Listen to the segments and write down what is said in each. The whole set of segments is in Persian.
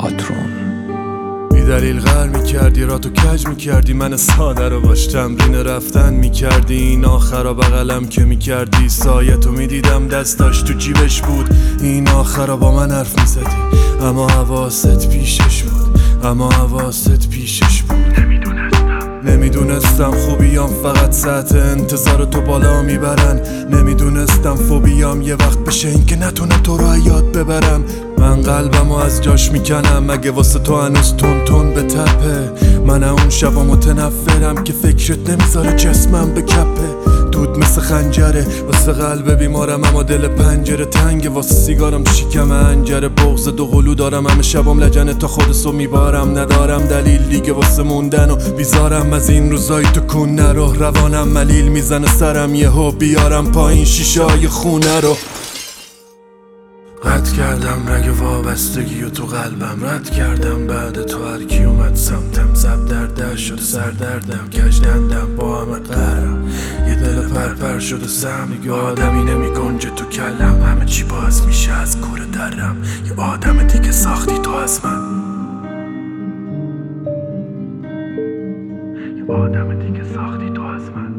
پاترون. بی دلیل غر میکردی، راتو کج میکردی، من ساده رو باش تمرین رفتن میکردی. این آخرا بغلم که میکردی، سایتو میدیدم دستاش تو جیبش بود. این آخرا با من حرف میزدی، اما حواست پیشش بود، اما حواست پیشش بود. نمیدونستم خوبیام فقط ساعت انتظار تو بالا میبرن. نمیدونستم فوبیام یه وقت بشه این که نتونه تو رو یاد ببرم. من قلبمو از جاش میکنم مگه واسه تو هنوز تون تون به تپه. من اون شبا متنفرم که فکرت نمیذاره جسمم به کپه. دود مثل خنجره واسه قلب بیمارم، اما دل پنجره تنگه واسه سیگارم. شکم انجره بغض دو قلو دارم، همه شبام لجنه تا خودسو میبارم. ندارم دلیل دیگه واسه موندن و بیزارم از این روزای تو کون نرو. روانم ملیل میزنه سرم یهو بیارم پایین شیشای خونه رو. رد کردم رگ وابستگی و تو قلبم رد کردم. بعد تو هرکی اومد سمتم زب درده شده سردردم. گجدندم با همه قهرم، یه دل پرپر شده سهمی. آدمی نمی گنجه تو کلم، همه چی باز میشه از کور درم. یه آدم دیگه ساختی تو از من، یه آدم دیگه ساختی تو از من.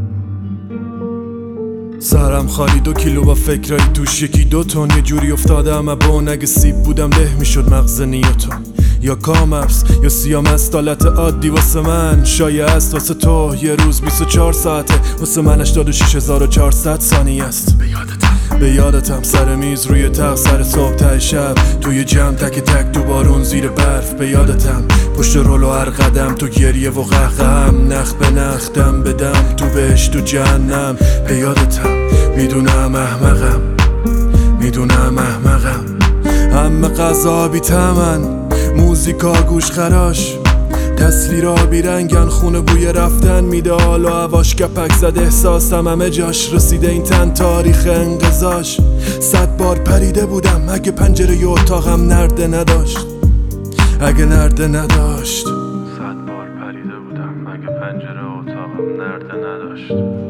سرم خالی 2 کیلو با فکرایی توش، یکی 2 تن. یه جوری افتادم ابون، اگه سیب بودم ده میشد مغز نیوتن. یا کامپس یا سیام استالت عادی واسه من شایع است، واسه تو یه روز 24 ساعته، واسه من 86400 ثانیه است. به یادتم سر میز روی تخت سر صبح ته شب، توی جمع تک تک تو بارون زیر برف. به یادتم پشت رولو هر قدم تو گریه و قهقهم، نخ به نخ دم به دم تو بهشت و جهنم. به یادتم میدونم احمقم، میدونم احمقم. همه غذا بی تمن، موزیکا گوش خراش، تصویرا بیرنگن، خونه بوی رفتن میده. حال و هواش کپک زد احساسم همه جاش، رسیده این تن تاریخ انقضاش. 100 بار پریده بودم اگه پنجره ی اتاقم نرده نداشت، اگه نرده نداشت. 100 بار پریده بودم اگه پنجره اتاقم نرده نداشت.